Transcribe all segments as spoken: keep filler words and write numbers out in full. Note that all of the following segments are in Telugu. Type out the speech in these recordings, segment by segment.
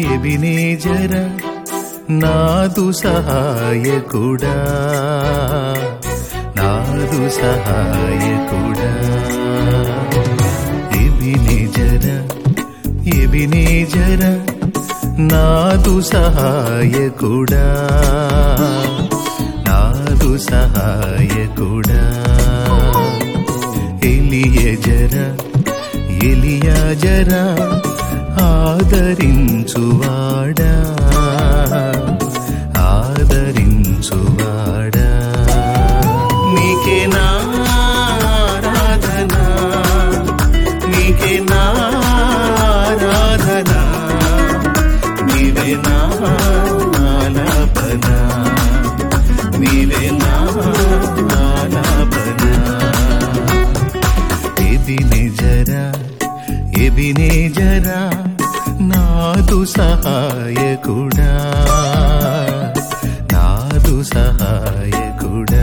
ఎబినేజర నాదు సహాయకుడా, నాదు సహాయకుడా. ఎబినేజర ఎబినేజర నాదు సహాయకుడా, నాదు సహాయకుడా. ఎలియజర ఎలియాజర ఆదరించువాడా, ఆదరించువాడా. నీకే నారాధనా, నీకే నారాధనా, నీవే నాలాపనా, నీవే నాలాపనా. ఎబినేజర ఎబినేజర నాదు సహాయకుడా, నాదు సహాయకుడా.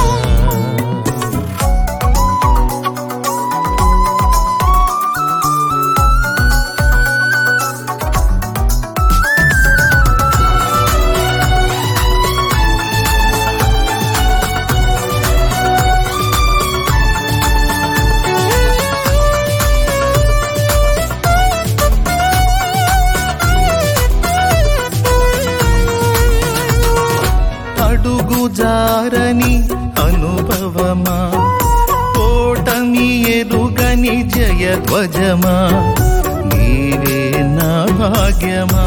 జారని అనుభవమా, ఓటమి ఎరుగని జయధ్వజమా, నీవే నా భాగ్యమా.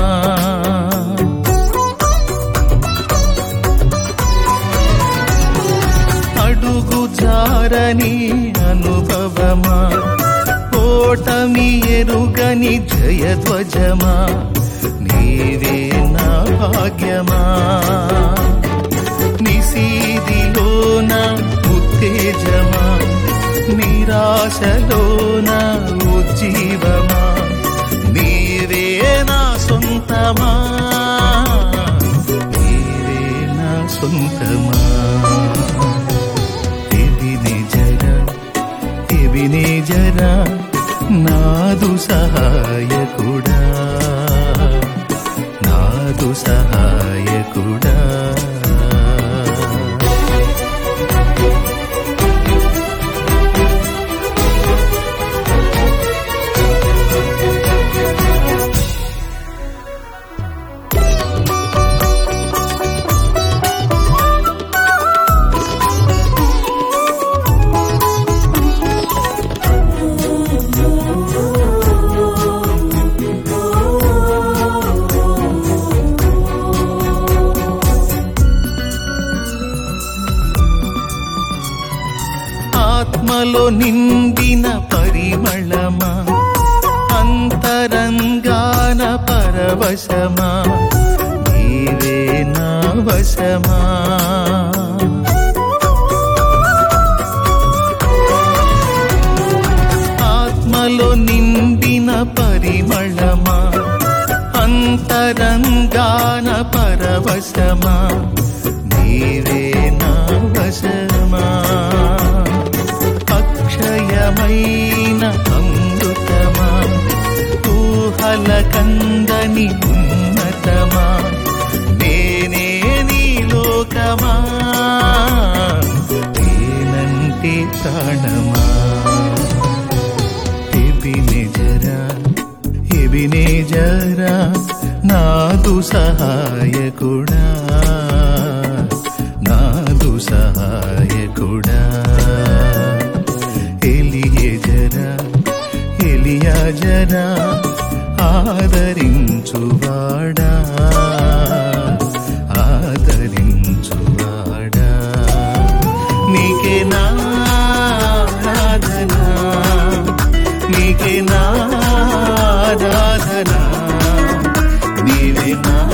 అడుగు జారని అనుభవమా, ఓటమి ఎరుగని జయధ్వజమా, నీవే నా భాగ్యమా. నిశీదిలోన ఉత్తేజమా, నిరాశలోన ఉజ్జీవమా, నీవే నా సొంతమా, నీవే నా సొంతమా. ఎబినేజర ఎబినేజర నాదు సహాయకుడా, నాదు సహాయకుడా. ఆత్మలో నిండిన పరిమళమా, అంతరంగాన పరవశమా, నీవే నా వశమా. ఆత్మలో నిండిన పరిమళమా, అంతరంగాన పరవశమా, నీవే నా వశమా. అక్షయమైన అమృతమా, ఊహల కందని ఉన్నతమా, నేనే నీ లోకమా, నేనంటే ప్రాణమా. ఎబినేజర ఎబినేజర నాదు సహాయకుడా, నాదు సహాయకుడా. ఎలియజర ఎలియాజర ఆదరించువాడా, ఆదరించువాడా. నీకే నారాధనా, నీకే నారాధనా, నీవే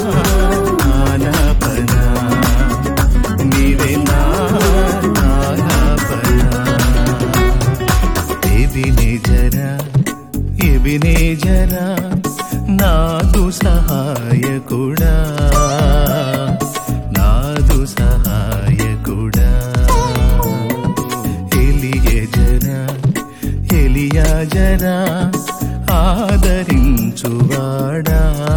నాలాపనా, నీవే నాలాపనా. ఎబినేజర ఎబినేజర నాదు సహాయకుడా, నాదు సహాయకుడా. ఎలియజర ఎలియాజర ఆదరించువాడా.